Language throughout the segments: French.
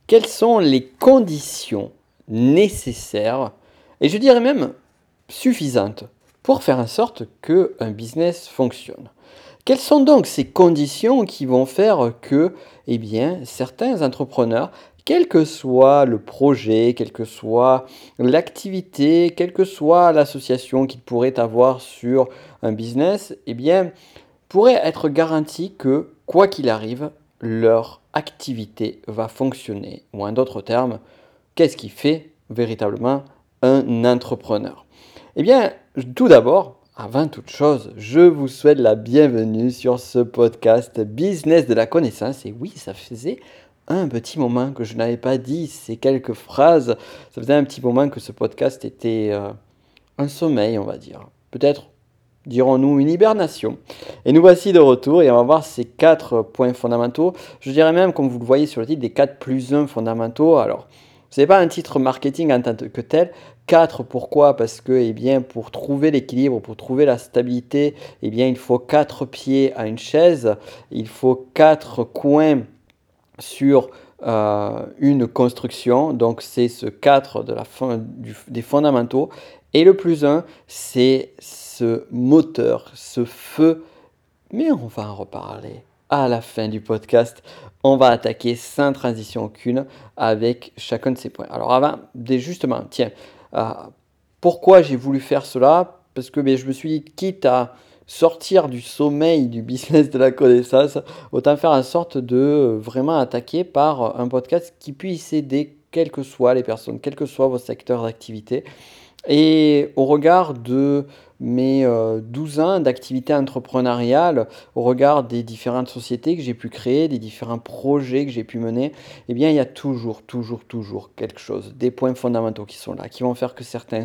quelles sont les conditions nécessaires, et je dirais même suffisantes, pour faire en sorte qu'un business fonctionne? Quelles sont donc ces conditions qui vont faire que, eh bien, certains entrepreneurs, quel que soit le projet, quelle que soit l'activité, quelle que soit l'association qu'ils pourraient avoir sur un business, eh bien, pourraient être garantis que, quoi qu'il arrive, leur activité va fonctionner. Ou en d'autres termes, qu'est-ce qui fait véritablement un entrepreneur? Eh bien, tout d'abord, avant toute chose, je vous souhaite la bienvenue sur ce podcast Business de la connaissance. Et oui, ça faisait un petit moment que je n'avais pas dit ces quelques phrases. Ça faisait un petit moment que ce podcast était un sommeil, on va dire. Peut-être dirons-nous une hibernation. Et nous voici de retour et on va voir ces 4 points fondamentaux. Je dirais même, comme vous le voyez sur le titre, des 4 plus 1 fondamentaux. Alors, ce n'est pas un titre marketing en tant que tel. 4, pourquoi? Parce que, eh bien, pour trouver l'équilibre, pour trouver la stabilité, eh bien, il faut 4 pieds à une chaise, il faut 4 coins sur une construction. Donc, c'est ce 4 des fondamentaux. Et le plus 1, c'est ce moteur, ce feu. Mais on va en reparler à la fin du podcast. On va attaquer sans transition aucune avec chacun de ces points. Alors avant, justement, tiens, euh, pourquoi j'ai voulu faire cela? Parce que je me suis dit, quitte à sortir du sommeil du business de la connaissance, autant faire en sorte de vraiment attaquer par un podcast qui puisse aider, quelles que soient les personnes, quel que soit vos secteurs d'activité. Et au regard de mes 12 ans d'activité entrepreneuriale, au regard des différentes sociétés que j'ai pu créer, des différents projets que j'ai pu mener, eh bien, il y a toujours quelque chose, des points fondamentaux qui sont là, qui vont faire que certains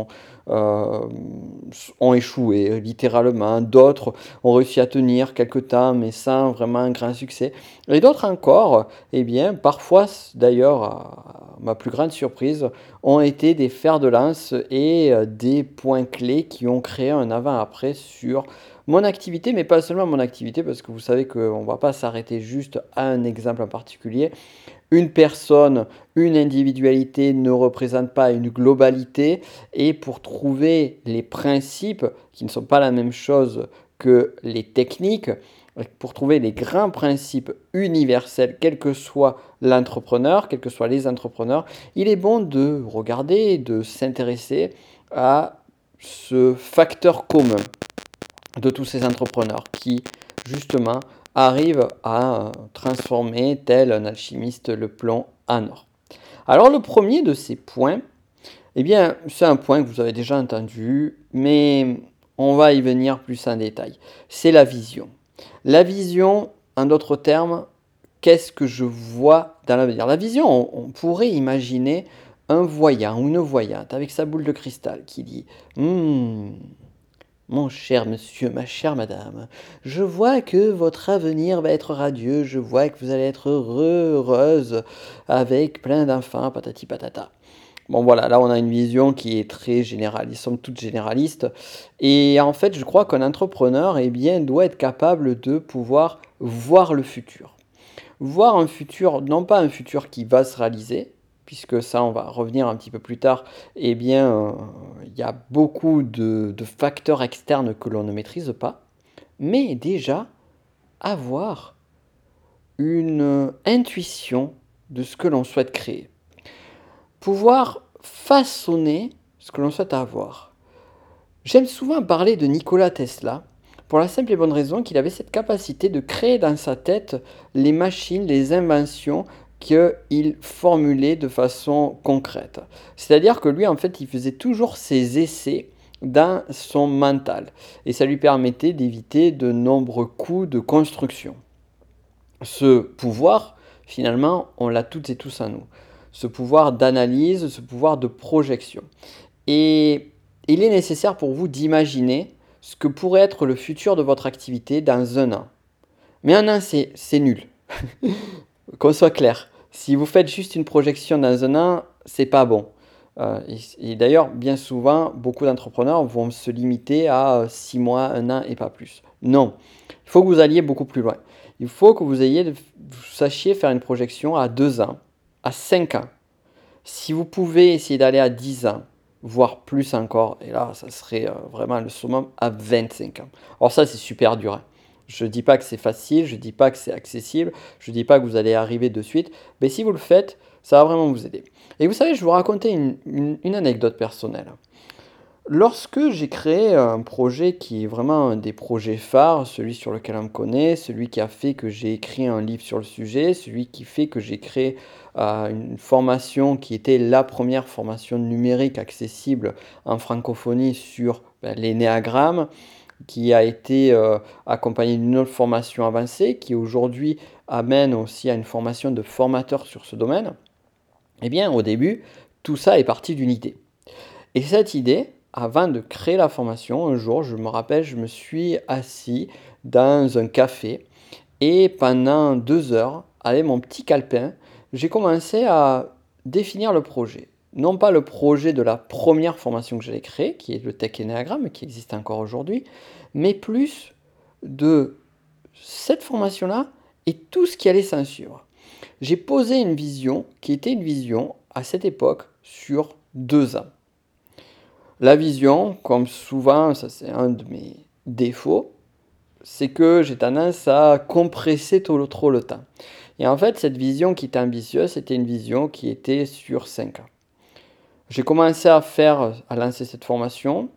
euh, ont échoué littéralement, d'autres ont réussi à tenir quelque temps, mais sans vraiment un grand succès. Et d'autres encore, eh bien, parfois, d'ailleurs, à ma plus grande surprise, ont été des fers de lance et des points clés qui ont créé un avant-après sur mon activité, mais pas seulement mon activité, parce que vous savez qu'on ne va pas s'arrêter juste à un exemple en particulier. Une personne, une individualité ne représente pas une globalité, et pour trouver les principes, qui ne sont pas la même chose que les techniques, pour trouver les grands principes universels, quel que soit l'entrepreneur, quels que soient les entrepreneurs, il est bon de regarder, de s'intéresser à ce facteur commun de tous ces entrepreneurs qui, justement, arrivent à transformer, tel un alchimiste, le plomb en or. Alors le premier de ces points, eh bien, c'est un point que vous avez déjà entendu, mais on va y venir plus en détail. C'est la vision. La vision, en d'autres termes, qu'est-ce que je vois dans l'avenir? La vision, on pourrait imaginer un voyant ou une voyante avec sa boule de cristal qui dit mon cher monsieur, ma chère madame, je vois que votre avenir va être radieux, je vois que vous allez être heureuse avec plein d'enfants, patati patata. Bon voilà, là on a une vision qui est très générale, ils sont toutes généralistes. Et en fait, je crois qu'un entrepreneur doit être capable de pouvoir voir le futur. Voir un futur, non pas un futur qui va se réaliser, puisque ça on va revenir un petit peu plus tard, il y a beaucoup de facteurs externes que l'on ne maîtrise pas, mais déjà avoir une intuition de ce que l'on souhaite créer. Pouvoir façonner ce que l'on souhaite avoir. J'aime souvent parler de Nikola Tesla, pour la simple et bonne raison qu'il avait cette capacité de créer dans sa tête les machines, les inventions qu'il formulait de façon concrète. C'est-à-dire que lui, en fait, il faisait toujours ses essais dans son mental. Et ça lui permettait d'éviter de nombreux coûts de construction. Ce pouvoir, finalement, on l'a toutes et tous en nous. Ce pouvoir d'analyse, ce pouvoir de projection. Et il est nécessaire pour vous d'imaginer ce que pourrait être le futur de votre activité dans un an. Mais un an, c'est nul. Qu'on soit clair. Si vous faites juste une projection dans un an, c'est pas bon. Et d'ailleurs, bien souvent, beaucoup d'entrepreneurs vont se limiter à 6 mois, un an et pas plus. Non, il faut que vous alliez beaucoup plus loin. Il faut que vous sachiez faire une projection à 2 ans, à 5 ans. Si vous pouvez essayer d'aller à 10 ans, voire plus encore, et là, ça serait vraiment le summum à 25 ans. Alors ça, c'est super dur, hein. Je ne dis pas que c'est facile, je ne dis pas que c'est accessible, je ne dis pas que vous allez arriver de suite, mais si vous le faites, ça va vraiment vous aider. Et vous savez, je vais vous raconter une anecdote personnelle. Lorsque j'ai créé un projet qui est vraiment un des projets phares, celui sur lequel on me connaît, celui qui a fait que j'ai écrit un livre sur le sujet, celui qui fait que j'ai créé une formation qui était la première formation numérique accessible en francophonie sur l'énéagramme, qui a été accompagnée d'une autre formation avancée, qui aujourd'hui amène aussi à une formation de formateur sur ce domaine, eh bien au début, tout ça est parti d'une idée. Et cette idée, avant de créer la formation, un jour, je me rappelle, je me suis assis dans un café et pendant 2 heures, avec mon petit calepin, j'ai commencé à définir le projet. Non pas le projet de la première formation que j'allais créer, qui est le Tech Enneagram, qui existe encore aujourd'hui, mais plus de cette formation-là et tout ce qui allait s'en suivre. J'ai posé une vision qui était une vision à cette époque sur 2 ans. La vision, comme souvent, ça c'est un de mes défauts, c'est que j'ai tendance à compresser trop le temps. Et en fait, cette vision qui était ambitieuse, c'était une vision qui était sur 5 ans. J'ai commencé à lancer cette formation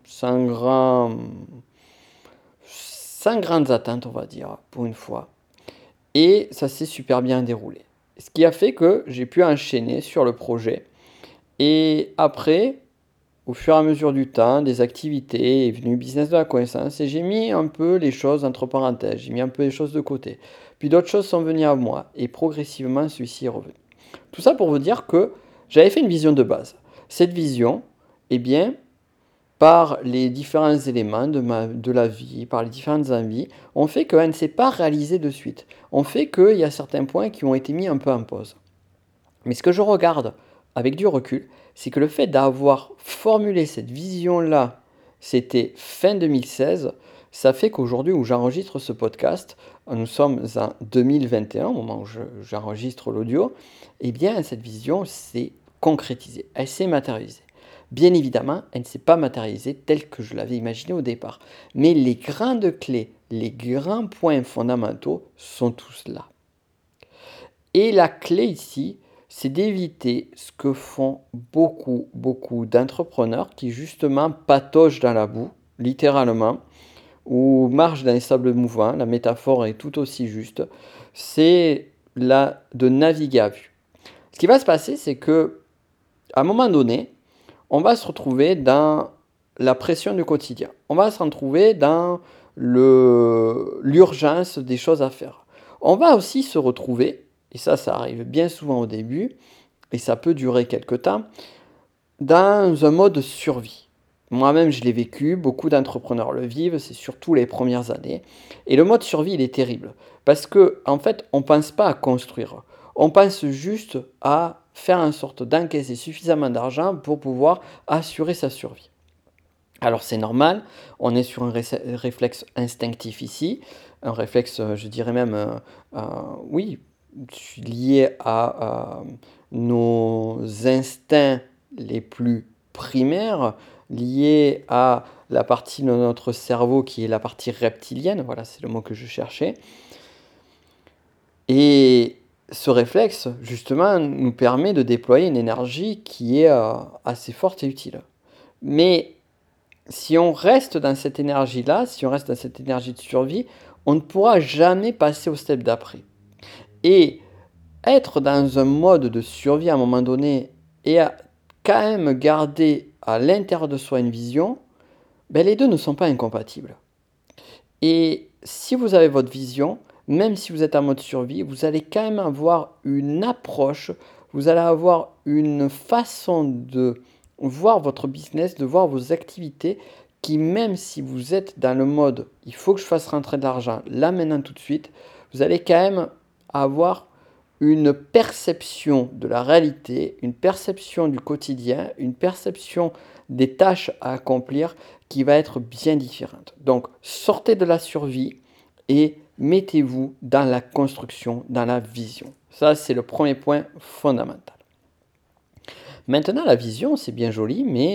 sans grandes attentes, on va dire, pour une fois. Et ça s'est super bien déroulé. Ce qui a fait que j'ai pu enchaîner sur le projet. Et après, au fur et à mesure du temps, des activités, est venu business de la connaissance et j'ai mis un peu les choses entre parenthèses, j'ai mis un peu les choses de côté. Puis d'autres choses sont venues à moi et progressivement celui-ci est revenu. Tout ça pour vous dire que j'avais fait une vision de base. Cette vision, eh bien, par les différents éléments de la vie, par les différentes envies, on fait qu'elle ne s'est pas réalisée de suite. On fait qu'il y a certains points qui ont été mis un peu en pause. Mais ce que je regarde avec du recul, c'est que le fait d'avoir formulé cette vision-là, c'était fin 2016, ça fait qu'aujourd'hui où j'enregistre ce podcast, nous sommes en 2021, au moment où j'enregistre l'audio, eh bien cette vision s'est concrétisée, elle s'est matérialisée. Bien évidemment, elle ne s'est pas matérialisée telle que je l'avais imaginé au départ. Mais les grandes clés, les grands points fondamentaux sont tous là. Et la clé ici, c'est d'éviter ce que font beaucoup d'entrepreneurs qui justement pataugent dans la boue, littéralement, ou marchent dans les sables mouvants. La métaphore est tout aussi juste. C'est de naviguer à vue. Ce qui va se passer, c'est que à un moment donné, on va se retrouver dans la pression du quotidien. On va se retrouver dans l'urgence des choses à faire. On va aussi se retrouver, et ça arrive bien souvent au début, et ça peut durer quelque temps, dans un mode survie. Moi-même, je l'ai vécu, beaucoup d'entrepreneurs le vivent, c'est surtout les premières années. Et le mode survie, il est terrible. Parce que, en fait, on ne pense pas à construire. On pense juste à faire en sorte d'encaisser suffisamment d'argent pour pouvoir assurer sa survie. Alors c'est normal, on est sur un réflexe instinctif ici, un réflexe, je dirais même, oui, lié à nos instincts les plus primaires, lié à la partie de notre cerveau qui est la partie reptilienne, voilà, c'est le mot que je cherchais. Et ce réflexe, justement, nous permet de déployer une énergie qui est assez forte et utile. Mais si on reste dans cette énergie-là, si on reste dans cette énergie de survie, on ne pourra jamais passer au step d'après. Et être dans un mode de survie à un moment donné et quand même garder à l'intérieur de soi une vision, ben les deux ne sont pas incompatibles. Et si vous avez votre vision, même si vous êtes en mode survie, vous allez quand même avoir une approche, vous allez avoir une façon de voir votre business, de voir vos activités, qui même si vous êtes dans le mode il faut que je fasse rentrer de l'argent là maintenant tout de suite, vous allez quand même avoir une perception de la réalité, une perception du quotidien, une perception des tâches à accomplir qui va être bien différente. Donc sortez de la survie et mettez-vous dans la construction, dans la vision. Ça, c'est le premier point fondamental. Maintenant, la vision, c'est bien joli, mais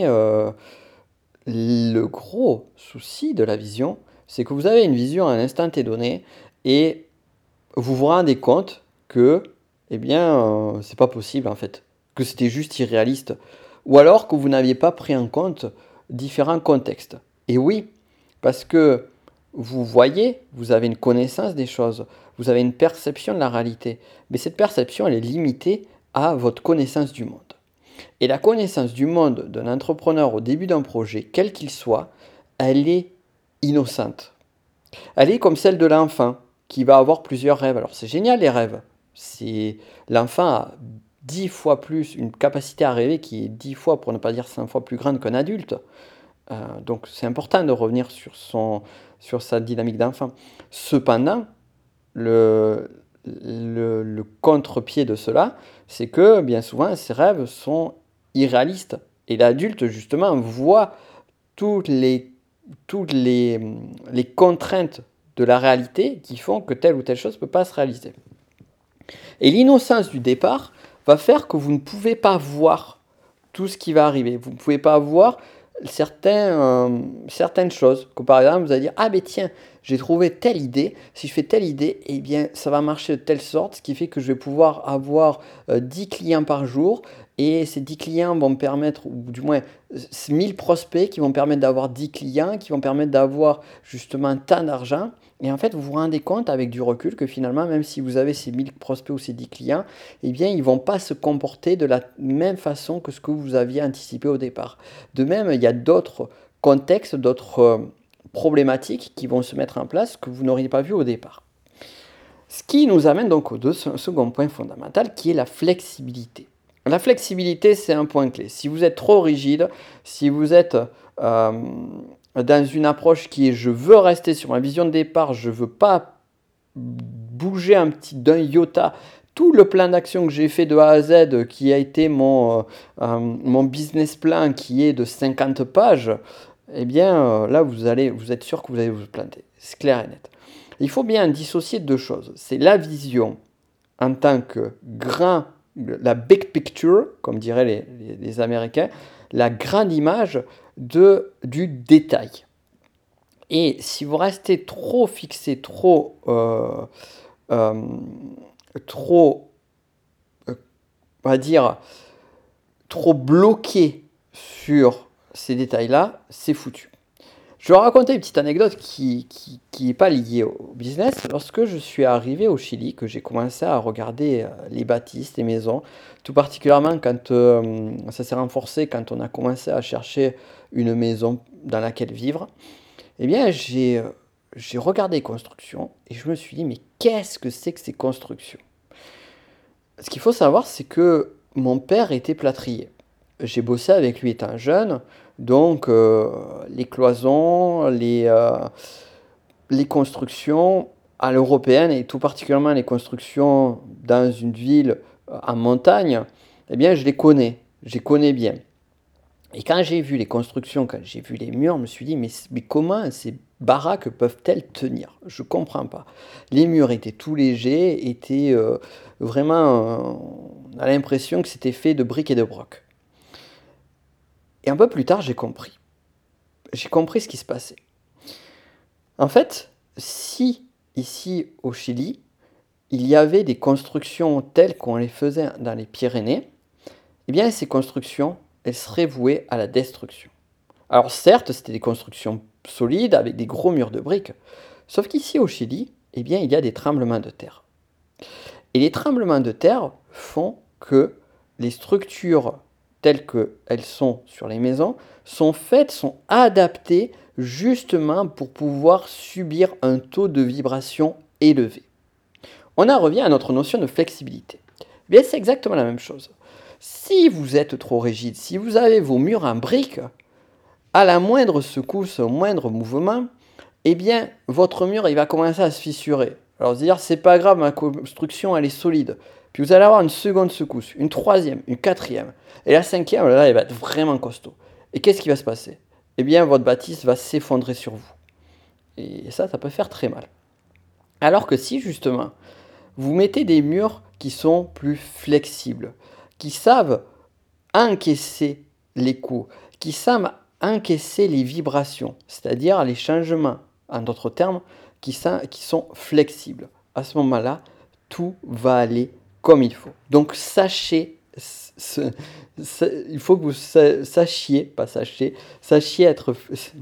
le gros souci de la vision, c'est que vous avez une vision à un instant T donné et vous vous rendez compte que, eh bien, c'est pas possible en fait, que c'était juste irréaliste, ou alors que vous n'aviez pas pris en compte différents contextes. Et oui, parce que vous voyez, vous avez une connaissance des choses, vous avez une perception de la réalité, mais cette perception, elle est limitée à votre connaissance du monde. Et la connaissance du monde d'un entrepreneur au début d'un projet, quel qu'il soit, elle est innocente. Elle est comme celle de l'enfant qui va avoir plusieurs rêves. Alors c'est génial les rêves. C'est l'enfant a 10 fois plus une capacité à rêver qui est 10 fois, pour ne pas dire 100 fois plus grande qu'un adulte. Donc c'est important de revenir sur sa dynamique d'enfant. Cependant, le, le contre-pied de cela, c'est que bien souvent ces rêves sont irréalistes. Et l'adulte, justement, voit toutes les, toutes les contraintes de la réalité qui font que telle ou telle chose ne peut pas se réaliser. Et l'innocence du départ va faire que vous ne pouvez pas voir tout ce qui va arriver. Vous ne pouvez pas voir certaines choses. Comme par exemple, vous allez dire, ah ben tiens, j'ai trouvé telle idée. Si je fais telle idée, eh bien, ça va marcher de telle sorte, ce qui fait que je vais pouvoir avoir 10 clients par jour. Et ces 10 clients vont me permettre, ou du moins 1000 prospects qui vont permettre d'avoir 10 clients, qui vont permettre d'avoir justement tant d'argent. Et en fait, vous vous rendez compte avec du recul que finalement, même si vous avez ces 1000 prospects ou ces 10 clients, eh bien, ils ne vont pas se comporter de la même façon que ce que vous aviez anticipé au départ. De même, il y a d'autres contextes, d'autres problématiques qui vont se mettre en place que vous n'auriez pas vu au départ. Ce qui nous amène donc au second point fondamental qui est la flexibilité. La flexibilité, c'est un point clé. Si vous êtes trop rigide, si vous êtes dans une approche qui est je veux rester sur ma vision de départ, je ne veux pas bouger d'un iota tout le plan d'action que j'ai fait de A à Z, qui a été mon business plan, qui est de 50 pages, eh bien là, vous êtes sûr que vous allez vous planter. C'est clair et net. Il faut bien dissocier deux choses. C'est la vision en tant que la big picture, comme diraient les Américains, la grande image du détail. Et si vous restez trop fixé, trop, on va dire, trop bloqué sur ces détails-là, c'est foutu. Je vais raconter une petite anecdote qui n'est pas liée au business. Lorsque je suis arrivé au Chili, que j'ai commencé à regarder les bâtisses, les maisons, tout particulièrement quand ça s'est renforcé, quand on a commencé à chercher une maison dans laquelle vivre, eh bien j'ai regardé les constructions et je me suis dit, mais qu'est-ce que c'est que ces constructions? Ce qu'il faut savoir, c'est que mon père était plâtrier. J'ai bossé avec lui étant jeune, donc les cloisons, les constructions à l'européenne et tout particulièrement les constructions dans une ville en montagne, eh bien je les connais bien. Et quand j'ai vu les constructions, quand j'ai vu les murs, je me suis dit, mais comment ces baraques peuvent-elles tenir? Je ne comprends pas. Les murs étaient tout légers, étaient vraiment, on a l'impression que c'était fait de briques et de broc. Et un peu plus tard, j'ai compris. J'ai compris ce qui se passait. En fait, si ici au Chili, il y avait des constructions telles qu'on les faisait dans les Pyrénées, eh bien ces constructions, elles seraient vouées à la destruction. Alors certes, c'était des constructions solides avec des gros murs de briques, sauf qu'ici au Chili, eh bien il y a des tremblements de terre. Et les tremblements de terre font que les structures telles qu'elles sont sur les maisons sont adaptées justement pour pouvoir subir un taux de vibration élevé. On en revient à notre notion de flexibilité. Bien, c'est exactement la même chose. Si vous êtes trop rigide, si vous avez vos murs en briques, à la moindre secousse, au moindre mouvement, eh bien, votre mur il va commencer à se fissurer. Alors, dire c'est pas grave, ma construction elle est solide. Puis vous allez avoir une seconde secousse, une troisième, une quatrième. Et la cinquième, là, elle va être vraiment costaud. Et qu'est-ce qui va se passer? Eh bien, votre bâtisse va s'effondrer sur vous. Et ça peut faire très mal. Alors que si, justement, vous mettez des murs qui sont plus flexibles, qui savent encaisser les coups, qui savent encaisser les vibrations, c'est-à-dire les changements, en d'autres termes, qui sont flexibles. À ce moment-là, tout va aller comme il faut. Donc sachez, il faut que vous sachiez, pas sachez, sachiez être...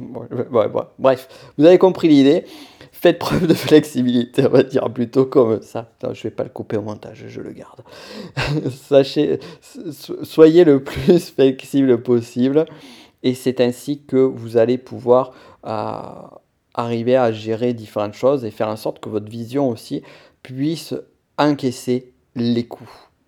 Bref, vous avez compris l'idée. Faites preuve de flexibilité, on va dire plutôt comme ça. Non, je ne vais pas le couper au montage, je le garde. Sachez, soyez le plus flexible possible et c'est ainsi que vous allez pouvoir arriver à gérer différentes choses et faire en sorte que votre vision aussi puisse encaisser les coups.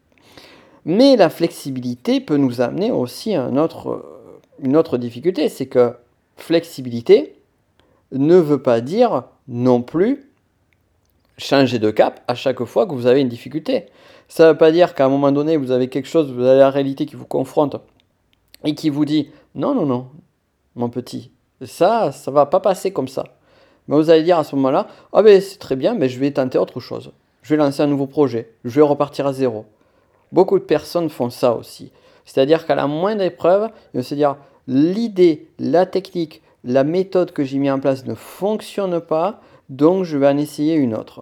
Mais la flexibilité peut nous amener aussi à une autre difficulté, c'est que flexibilité ne veut pas dire non plus changer de cap à chaque fois que vous avez une difficulté. Ça ne veut pas dire qu'à un moment donné, vous avez quelque chose, vous avez la réalité qui vous confronte et qui vous dit non, non, non, mon petit, ça ne va pas passer comme ça. Mais vous allez dire à ce moment-là, ah ben c'est très bien, mais je vais tenter autre chose. Je vais lancer un nouveau projet, je vais repartir à zéro. Beaucoup de personnes font ça aussi. C'est-à-dire qu'à la moindre épreuve, ils vont se dire l'idée, la technique, la méthode que j'ai mis en place ne fonctionne pas, donc je vais en essayer une autre.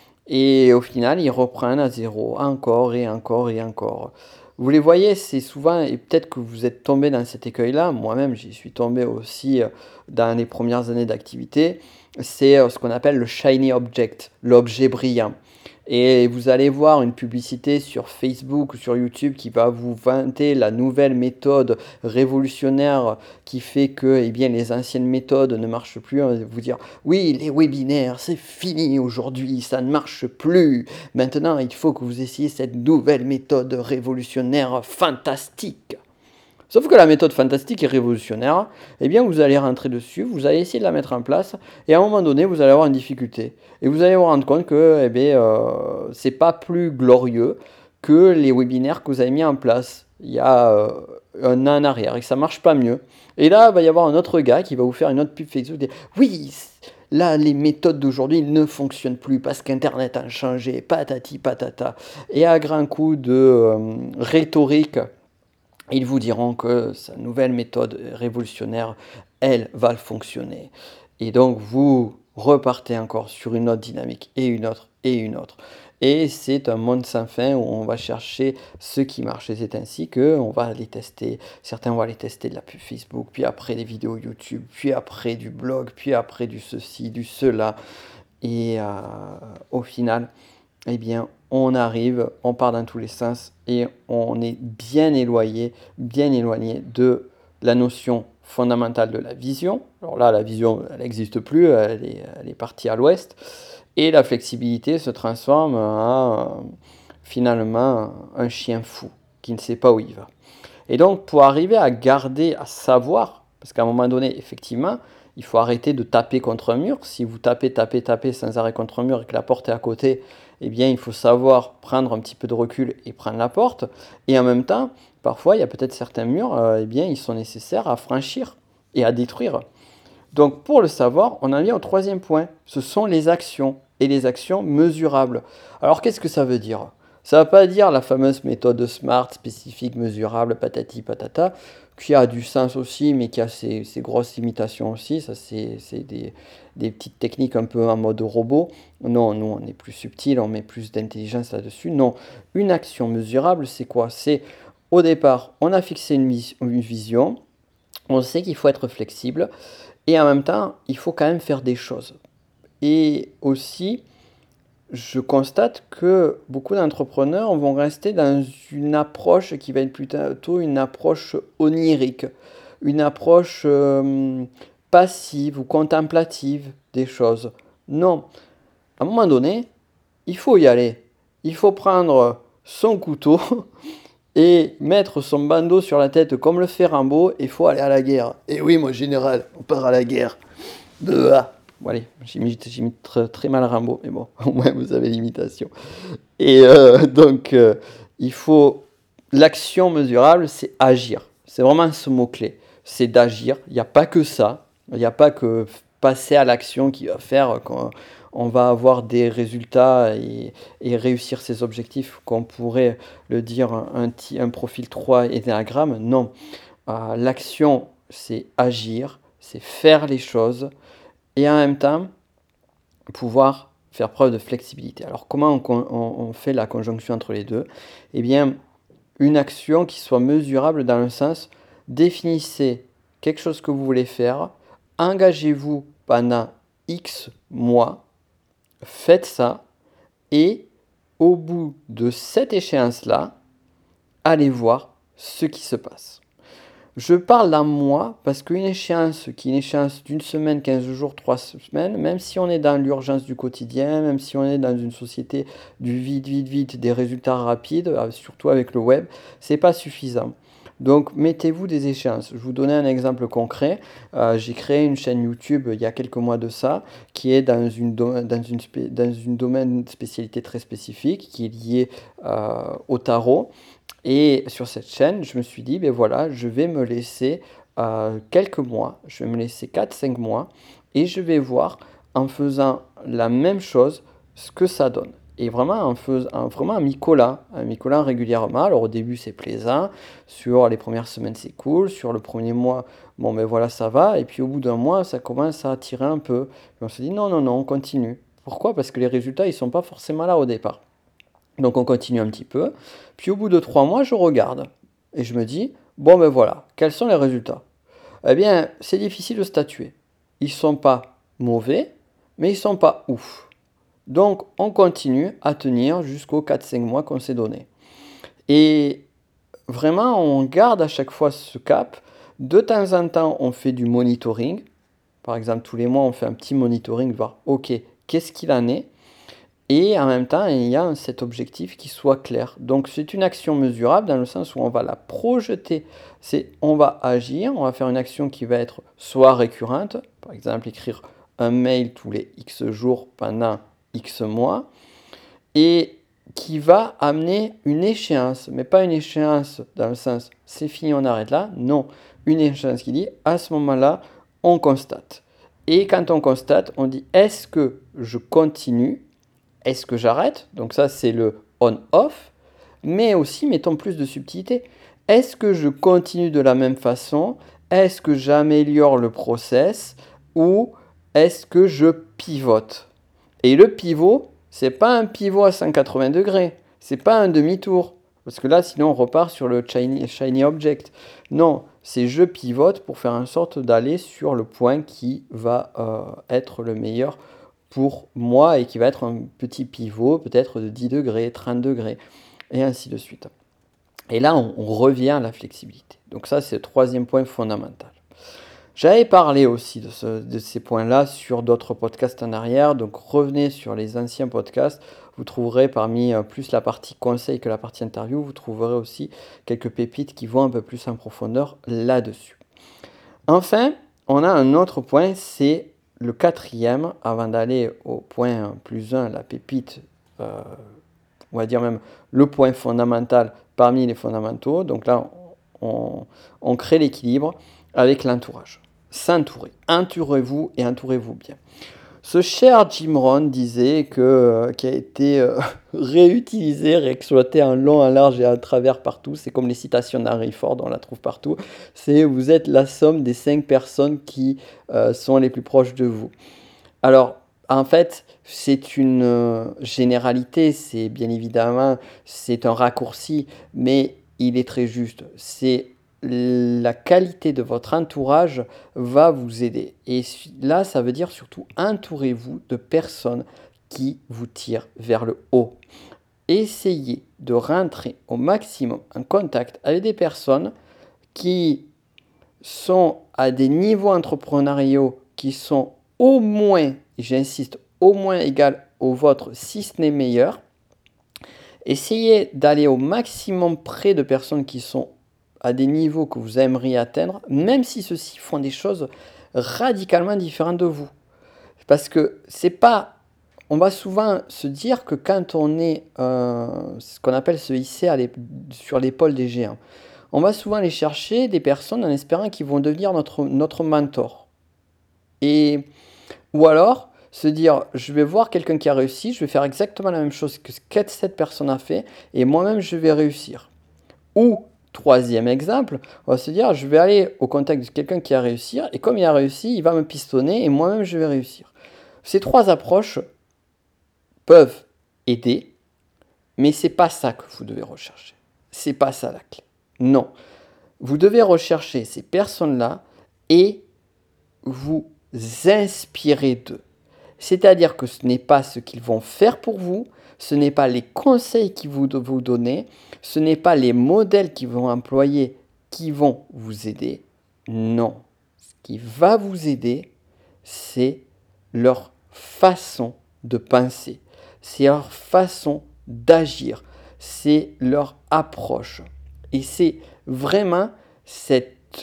Et au final, ils reprennent à zéro, encore et encore et encore. Vous les voyez, c'est souvent, et peut-être que vous êtes tombé dans cet écueil-là, moi-même j'y suis tombé aussi dans les premières années d'activité, c'est ce qu'on appelle le shiny object, l'objet brillant. Et vous allez voir une publicité sur Facebook ou sur YouTube qui va vous vanter la nouvelle méthode révolutionnaire qui fait que eh bien, les anciennes méthodes ne marchent plus. On va vous dire, oui, les webinaires, c'est fini aujourd'hui, ça ne marche plus. Maintenant, il faut que vous essayiez cette nouvelle méthode révolutionnaire fantastique. Sauf que la méthode fantastique et révolutionnaire, eh bien vous allez rentrer dessus, vous allez essayer de la mettre en place, et à un moment donné, vous allez avoir une difficulté. Et vous allez vous rendre compte que c'est pas plus glorieux que les webinaires que vous avez mis en place il y a un an en arrière, et que ça marche pas mieux. Et là, il va y avoir un autre gars qui va vous faire une autre pub Facebook, dire oui, là, les méthodes d'aujourd'hui ne fonctionnent plus parce qu'Internet a changé, patati patata. Et à grand coup de rhétorique, ils vous diront que sa nouvelle méthode révolutionnaire, elle, va fonctionner. Et donc, vous repartez encore sur une autre dynamique, et une autre, et une autre. Et c'est un monde sans fin où on va chercher ce qui marche. Et c'est ainsi qu'on va les tester. Certains vont aller tester de la pub Facebook, puis après des vidéos YouTube, puis après du blog, puis après du ceci, du cela. Et au final, eh bien, on arrive, on part dans tous les sens et on est bien éloigné de la notion fondamentale de la vision. Alors là, la vision, elle n'existe plus, elle est partie à l'ouest. Et la flexibilité se transforme en finalement un chien fou qui ne sait pas où il va. Et donc, pour arriver à garder, à savoir, parce qu'à un moment donné, effectivement, il faut arrêter de taper contre un mur. Si vous tapez sans arrêt contre un mur et que la porte est à côté, eh bien, il faut savoir prendre un petit peu de recul et prendre la porte. Et en même temps, parfois, il y a peut-être certains murs, eh bien, ils sont nécessaires à franchir et à détruire. Donc, pour le savoir, on en vient au troisième point. Ce sont les actions et les actions mesurables. Alors, qu'est-ce que ça veut dire ? Ça ne va pas dire la fameuse méthode SMART, spécifique, mesurable, patati patata, qui a du sens aussi, mais qui a ses grosses limitations aussi. Ça, c'est des petites techniques un peu en mode robot. Non, nous, on est plus subtil, on met plus d'intelligence là-dessus. Non, une action mesurable, c'est quoi ? C'est, au départ, on a fixé une vision, on sait qu'il faut être flexible, et en même temps, il faut quand même faire des choses. Et aussi, je constate que beaucoup d'entrepreneurs vont rester dans une approche qui va être plutôt une approche onirique, une approche passive ou contemplative des choses. Non, à un moment donné, il faut y aller. Il faut prendre son couteau et mettre son bandeau sur la tête comme le fait Rambo, et il faut aller à la guerre. Et oui, moi, général, on part à la guerre. Bon, allez, j'imite très mal Rambo, mais bon, au moins vous avez l'imitation. Et donc, il faut... L'action mesurable, c'est agir. C'est vraiment ce mot-clé. C'est d'agir. Il n'y a pas que ça. Il n'y a pas que passer à l'action qui va faire qu'on va avoir des résultats et réussir ses objectifs, qu'on pourrait le dire un profil 3 Enneagramme. Non. L'action, c'est agir, c'est faire les choses et en même temps pouvoir faire preuve de flexibilité. Alors comment on fait la conjonction entre les deux? Eh bien, une action qui soit mesurable dans le sens, définissez quelque chose que vous voulez faire, engagez-vous pendant X mois, faites ça, et au bout de cette échéance-là, allez voir ce qui se passe. Je parle d'un mois parce qu'une échéance qui est une échéance d'une semaine, 15 jours, 3 semaines, même si on est dans l'urgence du quotidien, même si on est dans une société du vite, vite, vite, des résultats rapides, surtout avec le web, c'est pas suffisant. Donc mettez-vous des échéances. Je vous donner un exemple concret. J'ai créé une chaîne YouTube il y a quelques mois de ça, qui est dans une domaine spécialité très spécifique, qui est lié au tarot. Et sur cette chaîne, je me suis dit, ben voilà, je vais me laisser quelques mois, je vais me laisser 4-5 mois, et je vais voir en faisant la même chose ce que ça donne. Et vraiment vraiment en m'y collant régulièrement. Alors au début c'est plaisant, sur les premières semaines c'est cool, sur le premier mois, bon ben voilà ça va, et puis au bout d'un mois ça commence à tirer un peu. Et on se dit non, non, non, on continue. Pourquoi? Parce que les résultats ils sont pas forcément là au départ. Donc on continue un petit peu. Puis au bout de 3 mois, je regarde. Et je me dis, bon ben voilà, quels sont les résultats? Eh bien, c'est difficile de statuer. Ils sont pas mauvais, mais ils sont pas ouf. Donc on continue à tenir jusqu'aux 4-5 mois qu'on s'est donné. Et vraiment, on garde à chaque fois ce cap. De temps en temps, on fait du monitoring. Par exemple, tous les mois, on fait un petit monitoring, voir, ok, qu'est-ce qu'il en est? Et en même temps, il y a cet objectif qui soit clair. Donc c'est une action mesurable dans le sens où on va la projeter. On va agir, on va faire une action qui va être soit récurrente, par exemple écrire un mail tous les X jours pendant X mois, et qui va amener une échéance, mais pas une échéance dans le sens c'est fini, on arrête là. Non, une échéance qui dit à ce moment-là, on constate. Et quand on constate, on dit est-ce que je continue? Est-ce que j'arrête? Donc ça, c'est le on-off. Mais aussi, mettons plus de subtilité. Est-ce que je continue de la même façon? Est-ce que j'améliore le process? Ou est-ce que je pivote? Et le pivot, c'est pas un pivot à 180 degrés. C'est pas un demi-tour. Parce que là, sinon, on repart sur le shiny object. Non, c'est je pivote pour faire en sorte d'aller sur le point qui va être le meilleur pour moi et qui va être un petit pivot peut-être de 10 degrés, 30 degrés, et ainsi de suite. Et là, on revient à la flexibilité. Donc ça, c'est le troisième point fondamental. J'avais parlé aussi de ces points-là sur d'autres podcasts en arrière, donc revenez sur les anciens podcasts, vous trouverez parmi plus la partie conseil que la partie interview, vous trouverez aussi quelques pépites qui vont un peu plus en profondeur là-dessus. Enfin, on a un autre point, c'est le quatrième, avant d'aller au point plus 1, la pépite, on va dire même le point fondamental parmi les fondamentaux. Donc là, on crée l'équilibre avec l'entourage. S'entourer. Entourez-vous et entourez-vous bien. Ce cher Jim Rohn disait qui a été réutilisé, réexploité en long, en large et à travers partout. C'est comme les citations d'Henry Ford, on la trouve partout. C'est vous êtes la somme des 5 personnes qui sont les plus proches de vous. Alors, en fait, c'est une généralité, c'est bien évidemment, c'est un raccourci, mais il est très juste. C'est la qualité de votre entourage va vous aider. Et là, ça veut dire surtout entourez-vous de personnes qui vous tirent vers le haut. Essayez de rentrer au maximum en contact avec des personnes qui sont à des niveaux entrepreneuriaux qui sont au moins, et j'insiste, au moins égal au vôtre, si ce n'est meilleur. Essayez d'aller au maximum près de personnes qui sont à des niveaux que vous aimeriez atteindre, même si ceux-ci font des choses radicalement différentes de vous. Parce que c'est pas... On va souvent se dire que quand on est ce qu'on appelle se hisser sur l'épaule des géants, on va souvent aller chercher des personnes en espérant qu'ils vont devenir notre mentor. Et Ou alors, se dire, je vais voir quelqu'un qui a réussi, je vais faire exactement la même chose que ce que cette personne a fait, et moi-même, je vais réussir. Ou, troisième exemple, on va se dire, je vais aller au contact de quelqu'un qui a réussi, et comme il a réussi, il va me pistonner, et moi-même, je vais réussir. Ces trois approches peuvent aider, mais c'est pas ça que vous devez rechercher. C'est pas ça la clé. Non. Vous devez rechercher ces personnes-là et vous inspirer d'eux. C'est-à-dire que ce n'est pas ce qu'ils vont faire pour vous, ce n'est pas les conseils qu'ils vont vous donner, ce n'est pas les modèles qu'ils vont employer qui vont vous aider. Non. Ce qui va vous aider, c'est leur façon de penser, c'est leur façon d'agir, c'est leur approche. Et c'est vraiment cette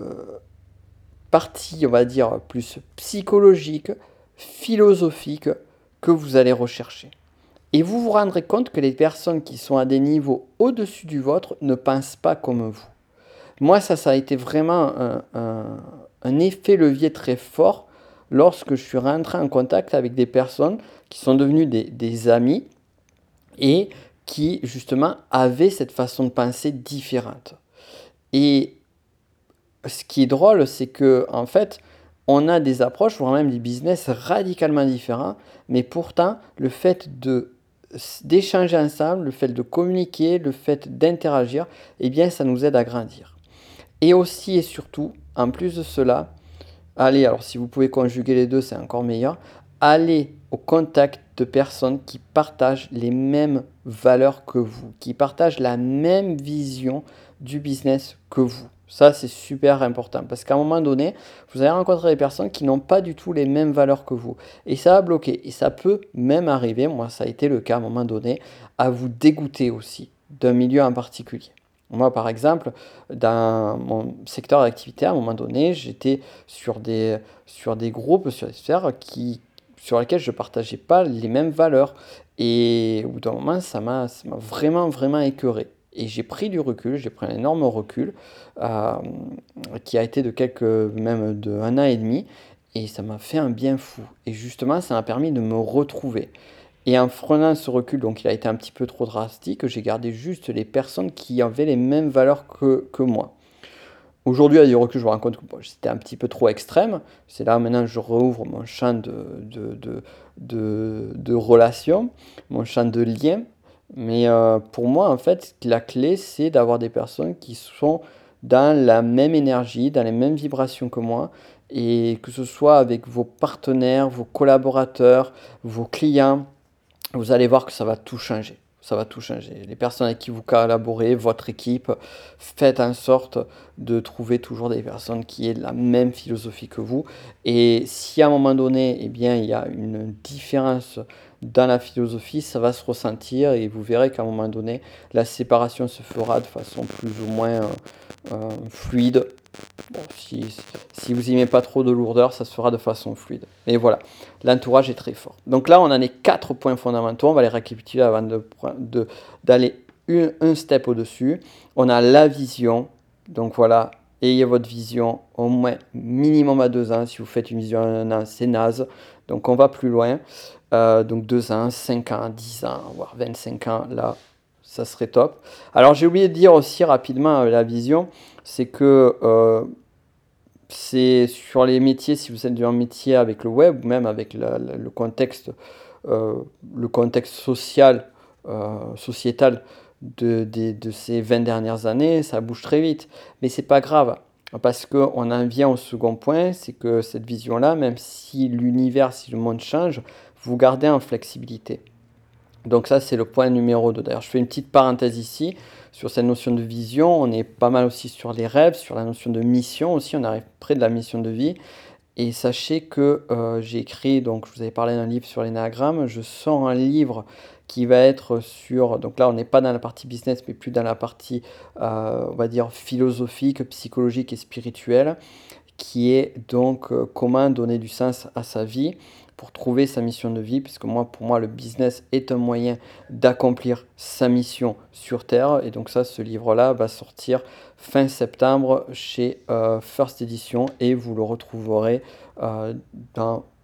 partie, on va dire, plus psychologique, philosophique que vous allez rechercher. Et vous vous rendrez compte que les personnes qui sont à des niveaux au-dessus du vôtre ne pensent pas comme vous. Moi, ça a été vraiment un effet levier très fort lorsque je suis rentré en contact avec des personnes qui sont devenues des amis et qui, justement, avaient cette façon de penser différente. Et ce qui est drôle, c'est que en fait, on a des approches, voire même des business radicalement différents, mais pourtant, le fait d'échanger ensemble, le fait de communiquer, le fait d'interagir, eh bien, ça nous aide à grandir. Et aussi et surtout, en plus de cela, allez, alors si vous pouvez conjuguer les deux, c'est encore meilleur, allez au contact de personnes qui partagent les mêmes valeurs que vous, qui partagent la même vision du business que vous. Ça, c'est super important parce qu'à un moment donné, vous allez rencontrer des personnes qui n'ont pas du tout les mêmes valeurs que vous. Et ça va bloquer. Et ça peut même arriver, moi ça a été le cas à un moment donné, à vous dégoûter aussi d'un milieu en particulier. Moi, par exemple, dans mon secteur d'activité, à un moment donné, j'étais sur des groupes, sur des sphères sur lesquelles je ne partageais pas les mêmes valeurs. Et au bout d'un moment, ça m'a vraiment, vraiment écœuré. Et j'ai pris du recul, j'ai pris un énorme recul, euh, qui a été même de un an et demi, et ça m'a fait un bien fou. Et justement, ça m'a permis de me retrouver. Et en prenant ce recul, donc il a été un petit peu trop drastique, j'ai gardé juste les personnes qui avaient les mêmes valeurs que moi. Aujourd'hui, à du recul, je me rends compte que bon, c'était un petit peu trop extrême. C'est là maintenant que je rouvre mon champ de relations, mon champ de liens. Mais pour moi, en fait, la clé, c'est d'avoir des personnes qui sont dans la même énergie, dans les mêmes vibrations que moi. Et que ce soit avec vos partenaires, vos collaborateurs, vos clients, vous allez voir que ça va tout changer. Ça va tout changer. Les personnes avec qui vous collaborez, votre équipe, faites en sorte de trouver toujours des personnes qui aient la même philosophie que vous. Et si à un moment donné, eh bien, il y a une différence dans la philosophie, ça va se ressentir et vous verrez qu'à un moment donné, la séparation se fera de façon plus ou moins fluide. Bon, si vous n'aimez pas trop de lourdeur, ça se fera de façon fluide. Mais voilà, l'entourage est très fort. Donc là, on en est 4 points fondamentaux. On va les récapituler avant d'aller un step au-dessus. On a la vision. Donc voilà, ayez votre vision au moins minimum à 2 ans. Si vous faites une vision à 1 an, c'est naze. Donc on va plus loin. Donc 2 ans, 5 ans, 10 ans, voire 25 ans, là, ça serait top. Alors j'ai oublié de dire aussi rapidement la vision, c'est que c'est sur les métiers, si vous êtes dans un métier avec le web, ou même avec euh, le contexte social, sociétal de ces 20 dernières années, ça bouge très vite. Mais c'est pas grave, parce qu'on en vient au second point, c'est que cette vision-là, même si l'univers, si le monde change, vous gardez en flexibilité. Donc ça, c'est le point numéro 2. D'ailleurs, je fais une petite parenthèse ici sur cette notion de vision. On est pas mal aussi sur les rêves, sur la notion de mission aussi. On arrive près de la mission de vie. Et sachez que j'ai écrit, donc je vous avais parlé d'un livre sur l'énéagramme. Je sors un livre qui va être sur, donc là on n'est pas dans la partie business, mais plus dans la partie, on va dire, philosophique, psychologique et spirituelle, qui est donc comment donner du sens à sa vie pour trouver sa mission de vie, puisque pour moi, le business est un moyen d'accomplir sa mission sur Terre. Et donc ça, ce livre-là va sortir fin septembre chez First Edition et vous le retrouverez dans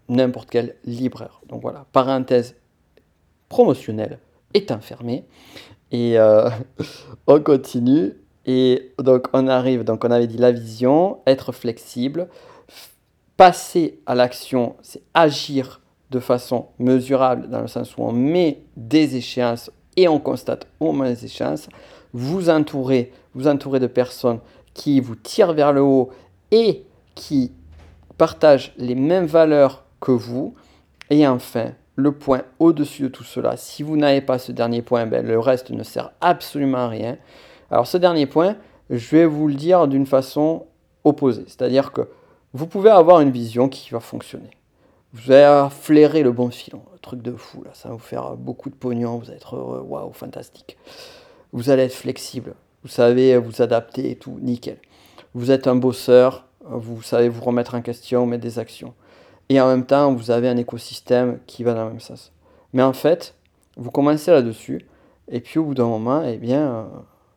n'importe quel libraire. Donc voilà, parenthèse promotionnelle étant fermée. Et on continue. Et donc on arrive, donc on avait dit la vision, être flexible, passer à l'action, c'est agir de façon mesurable dans le sens où on met des échéances et on constate au moins les échéances. Vous entourez de personnes qui vous tirent vers le haut et qui partagent les mêmes valeurs que vous. Et enfin, le point au-dessus de tout cela, si vous n'avez pas ce dernier point, le reste ne sert absolument à rien. Alors ce dernier point, je vais vous le dire d'une façon opposée. C'est-à-dire que vous pouvez avoir une vision qui va fonctionner. Vous allez flairer le bon filon, un truc de fou, là, ça va vous faire beaucoup de pognon, vous allez être heureux, waouh, fantastique. Vous allez être flexible, vous savez vous adapter et tout, nickel. Vous êtes un bosseur, vous savez vous remettre en question, mettre des actions. Et en même temps, vous avez un écosystème qui va dans le même sens. Mais en fait, vous commencez là-dessus, et puis au bout d'un moment, eh bien,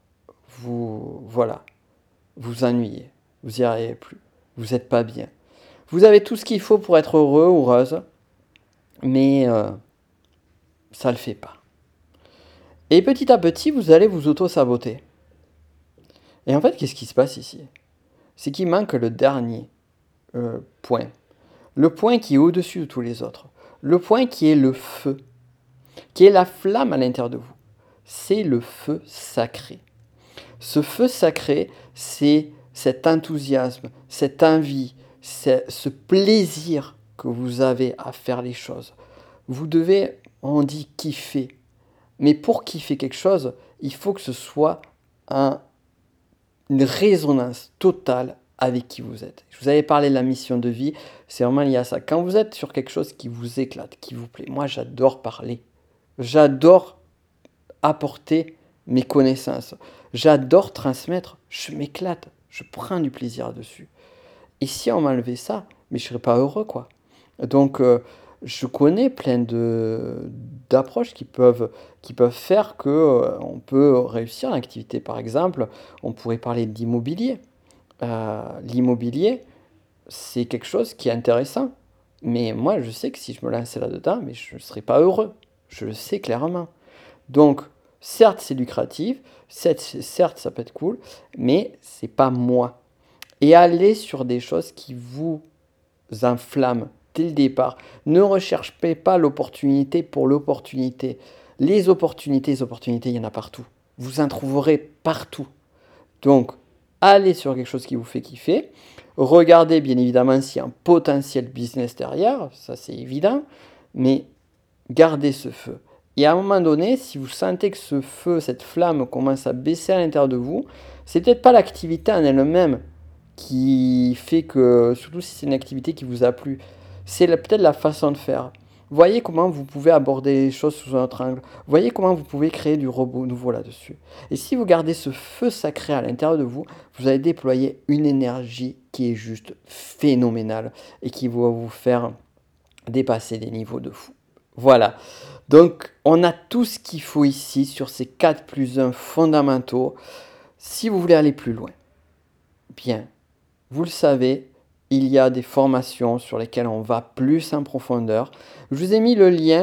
vous vous ennuyez, vous n'y arrivez plus, vous n'êtes pas bien. Vous avez tout ce qu'il faut pour être heureux ou heureuse, mais ça ne le fait pas. Et petit à petit, vous allez vous auto-saboter. Et en fait, qu'est-ce qui se passe ici? C'est qu'il manque le dernier point. Le point qui est au-dessus de tous les autres. Le point qui est le feu, qui est la flamme à l'intérieur de vous. C'est le feu sacré. Ce feu sacré, c'est cet enthousiasme, cette envie, ce plaisir que vous avez à faire les choses. Vous devez, on dit, kiffer. Mais pour kiffer quelque chose, il faut que ce soit une résonance totale avec qui vous êtes. Je vous avais parlé de la mission de vie, c'est vraiment lié à ça. Quand vous êtes sur quelque chose qui vous éclate, qui vous plaît, moi j'adore parler, j'adore apporter mes connaissances, j'adore transmettre, je m'éclate, je prends du plaisir dessus. Et si on m'enlevait ça, mais je serais pas heureux quoi. Donc je connais plein d'approches qui peuvent faire que on peut réussir l'activité. Par exemple, on pourrait parler d'immobilier. L'immobilier, c'est quelque chose qui est intéressant. Mais moi, je sais que si je me lançais là-dedans, mais je ne serais pas heureux. Je le sais clairement. Donc, certes, c'est lucratif, certes, ça peut être cool, mais c'est pas moi. Et aller sur des choses qui vous enflamment dès le départ. Ne recherchez pas l'opportunité pour l'opportunité. Les opportunités, il y en a partout. Vous en trouverez partout. Donc, allez sur quelque chose qui vous fait kiffer. Regardez bien évidemment s'il y a un potentiel business derrière, ça c'est évident, mais gardez ce feu. Et à un moment donné, si vous sentez que ce feu, cette flamme commence à baisser à l'intérieur de vous, c'est peut-être pas l'activité en elle-même qui fait que, surtout si c'est une activité qui vous a plu, c'est peut-être la façon de faire. Voyez comment vous pouvez aborder les choses sous un autre angle. Voyez comment vous pouvez créer du robot nouveau là-dessus. Et si vous gardez ce feu sacré à l'intérieur de vous, vous allez déployer une énergie qui est juste phénoménale et qui va vous faire dépasser des niveaux de fou. Voilà. Donc, on a tout ce qu'il faut ici sur ces 4+1 fondamentaux. Si vous voulez aller plus loin, bien, vous le savez, il y a des formations sur lesquelles on va plus en profondeur. Je vous ai mis le lien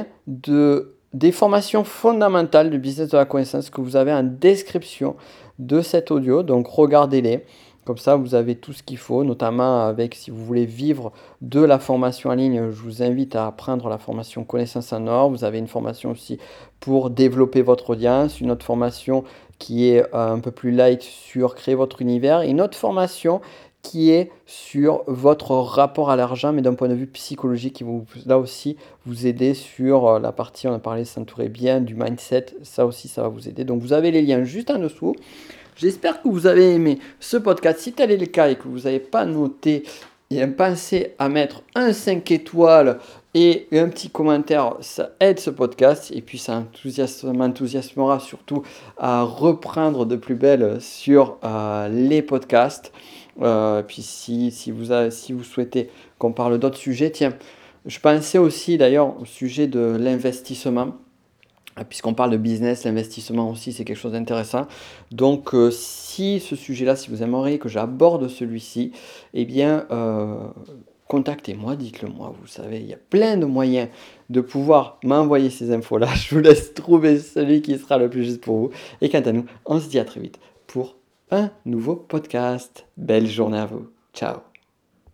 des formations fondamentales du business de la connaissance que vous avez en description de cet audio. Donc regardez-les. Comme ça, vous avez tout ce qu'il faut, notamment avec, si vous voulez vivre de la formation en ligne, je vous invite à prendre la formation Connaissance en or. Vous avez une formation aussi pour développer votre audience, une autre formation qui est un peu plus light sur créer votre univers, et une autre formation qui est sur votre rapport à l'argent, mais d'un point de vue psychologique, qui va là aussi vous aider sur la partie, on a parlé de s'entourer bien, du mindset, ça aussi ça va vous aider. Donc vous avez les liens juste en dessous. J'espère que vous avez aimé ce podcast. Si tel est le cas et que vous n'avez pas noté, pensez à mettre un 5 étoiles et un petit commentaire, ça aide ce podcast et puis ça m'enthousiasmera surtout à reprendre de plus belle sur les podcasts. Puis si vous souhaitez qu'on parle d'autres sujets, tiens, je pensais aussi d'ailleurs au sujet de l'investissement. Puisqu'on parle de business, l'investissement aussi, c'est quelque chose d'intéressant. Donc, si ce sujet-là, si vous aimeriez que j'aborde celui-ci, eh bien, contactez-moi, dites-le moi. Vous savez, il y a plein de moyens de pouvoir m'envoyer ces infos-là. Je vous laisse trouver celui qui sera le plus juste pour vous. Et quant à nous, on se dit à très vite pour un nouveau podcast. Belle journée à vous. Ciao.